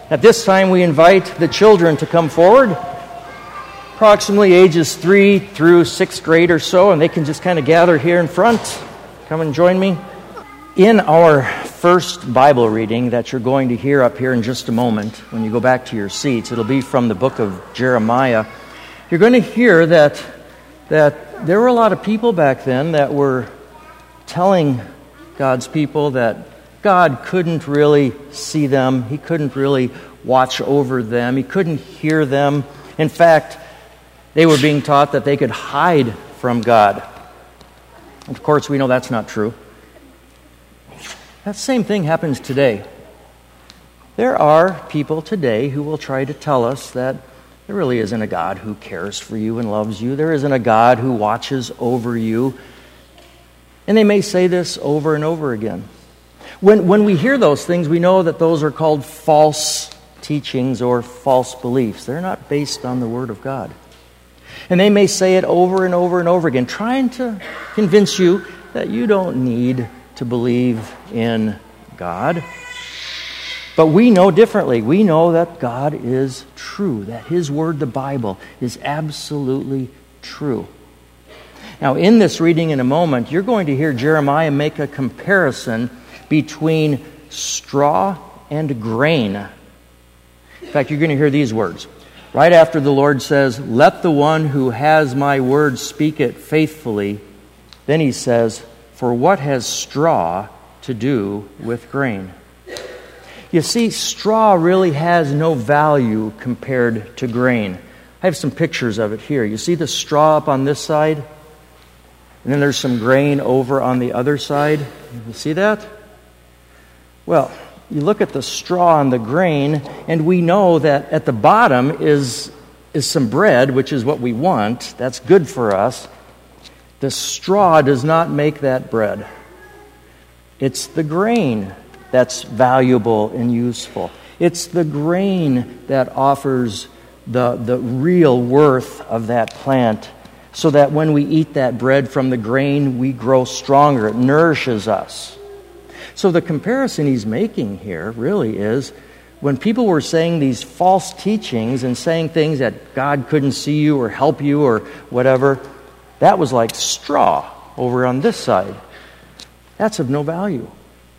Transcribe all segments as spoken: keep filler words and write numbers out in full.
At this time, we invite the children to come forward, approximately ages three through sixth grade or so, and they can just kind of gather here in front. Come and join me. In our first Bible reading that you're going to hear up here in just a moment, when you go back to your seats, it'll be from the book of Jeremiah. You're going to hear that, that there were a lot of people back then that were telling God's people that God couldn't really see them. He couldn't really watch over them. He couldn't hear them. In fact, they were being taught that they could hide from God. And of course, we know that's not true. That same thing happens today. There are people today who will try to tell us that there really isn't a God who cares for you and loves you. There isn't a God who watches over you. And they may say this over and over again. When, when we hear those things, we know that those are called false teachings or false beliefs. They're not based on the Word of God. And they may say it over and over and over again, trying to convince you that you don't need to believe in God. But we know differently. We know that God is true, that His Word, the Bible, is absolutely true. Now, in this reading in a moment, you're going to hear Jeremiah make a comparison between straw and grain. In fact, you're going to hear these words. Right after the Lord says, "Let the one who has my word speak it faithfully," then He says, "For what has straw to do with grain?" You see, straw really has no value compared to grain. I have some pictures of it here. You see the straw up on this side? And then there's some grain over on the other side. You see that? Well, you look at the straw and the grain, and we know that at the bottom is, is some bread, which is what we want. That's good for us. The straw does not make that bread. It's the grain that's valuable and useful. It's the grain that offers the, the real worth of that plant, so that when we eat that bread from the grain, we grow stronger. It nourishes us. So the comparison he's making here really is when people were saying these false teachings and saying things that God couldn't see you or help you or whatever, that was like straw over on this side. That's of no value.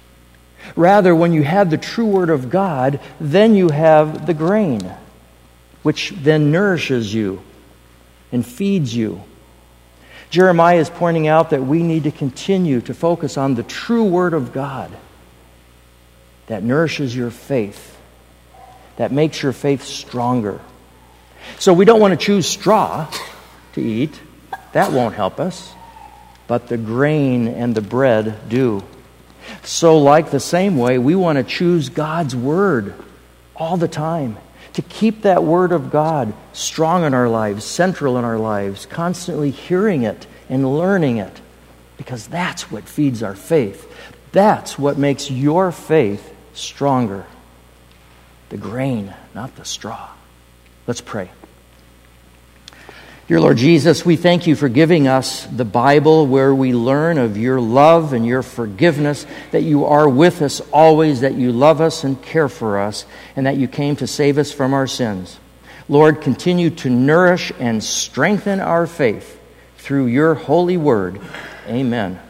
Rather, when you have the true Word of God, then you have the grain, which then nourishes you and feeds you. Jeremiah is pointing out that we need to continue to focus on the true Word of God that nourishes your faith, that makes your faith stronger. So we don't want to choose straw to eat. That won't help us. But the grain and the bread do. So like the same way, we want to choose God's Word all the time, to keep that Word of God strong in our lives, central in our lives, constantly hearing it and learning it, because that's what feeds our faith. That's what makes your faith stronger. The grain, not the straw. Let's pray. Dear Lord Jesus, we thank you for giving us the Bible where we learn of your love and your forgiveness, that you are with us always, that you love us and care for us, and that you came to save us from our sins. Lord, continue to nourish and strengthen our faith through your holy word. Amen.